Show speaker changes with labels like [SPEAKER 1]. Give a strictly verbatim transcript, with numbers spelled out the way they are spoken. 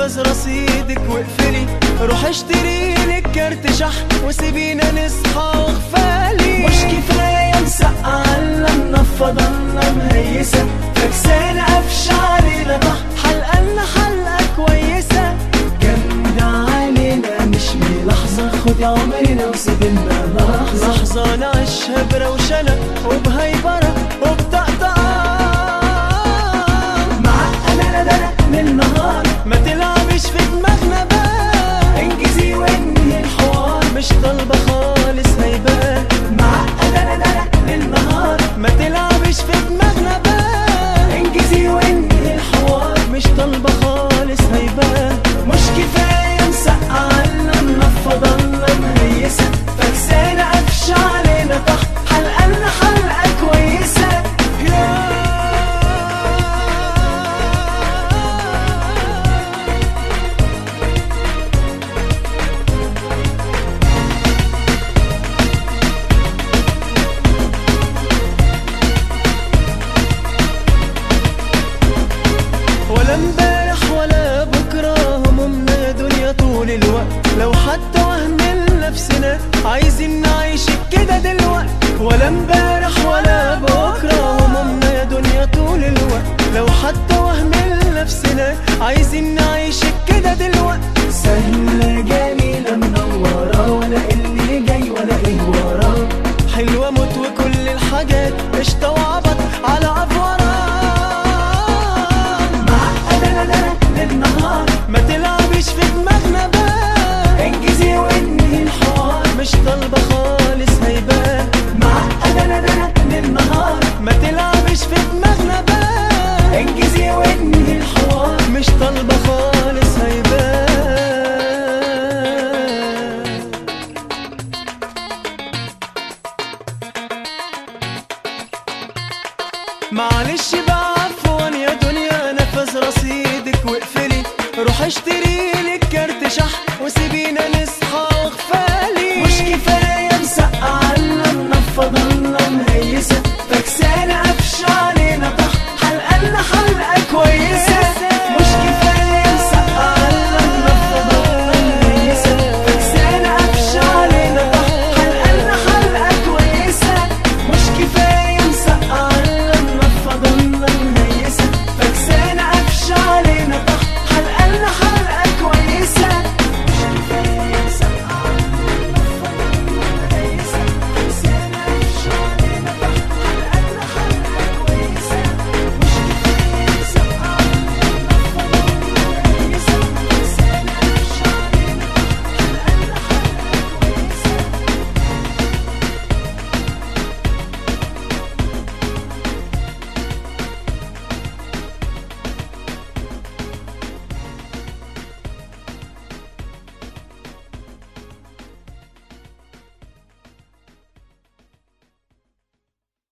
[SPEAKER 1] نفذ رصيدك واقفلي، روح اشتري لك كارت شحن وسيبينا نصحى واغفالي.
[SPEAKER 2] مش كفاية مسقعة الا منفضة الا مهيسة، فكسانة قفشة علينا ضحك،
[SPEAKER 1] حلقلنا حلقة كويسة
[SPEAKER 2] جامدة علينا مش ملاحظة. خدي عمرنا وسيبلنا لحظة،
[SPEAKER 1] لحظة نعيشها بروشنة وبهيبرة وبطقطقة.
[SPEAKER 2] معقدة ندرة للنهار،
[SPEAKER 1] ما تلعبش في دماغنا بقى،
[SPEAKER 2] انجزي وانهي الحوار،
[SPEAKER 1] مش طالبة خالص هيبقى.
[SPEAKER 2] معقدة ندرة للنهار،
[SPEAKER 1] ما تلعبش في دماغنا بقى،
[SPEAKER 2] انجزي وانهي الحوار،
[SPEAKER 1] مش طالبة خالص هيبقى.
[SPEAKER 2] مش كفاية مسقعة الا منفضة الا مهيسة، فكسانة قفشة علينا تحت، حلقلنا حلقة كويسة.
[SPEAKER 1] ولا امبارح ولا بكرة، همومنا يا دنيا طول الوقت، لو حتى وهم لنفسنا عايزين نعيش كده دلوقت. ولا امبارح ولا بكرة، همومنا يا دنيا طول الوقت، لو حتى وهم لنفسنا عايزين نعيش كده دلوقت.
[SPEAKER 2] سهلة جميلة منورة، ولا اللي جاي ولا اللي وراه،
[SPEAKER 1] حلوة موت وكل الحاجات قشطة وعبط على أفورة.
[SPEAKER 2] معقدة ندرة للنهار،
[SPEAKER 1] ما تلعبش في دماغنا بقى،
[SPEAKER 2] انجزي وانهي الحوار،
[SPEAKER 1] مش طالبة خالص هيبقى.
[SPEAKER 2] معقدة ندرة للنهار،
[SPEAKER 1] ما تلعبش في دماغنا بقى،
[SPEAKER 2] انجزي وانهي الحوار،
[SPEAKER 1] مش طالبة خالص هيبقى. معلش بقى عفوا يا دنيا، نفذ رصيدك واقفلي، روح اشتري لك كارت شحن وسيبينا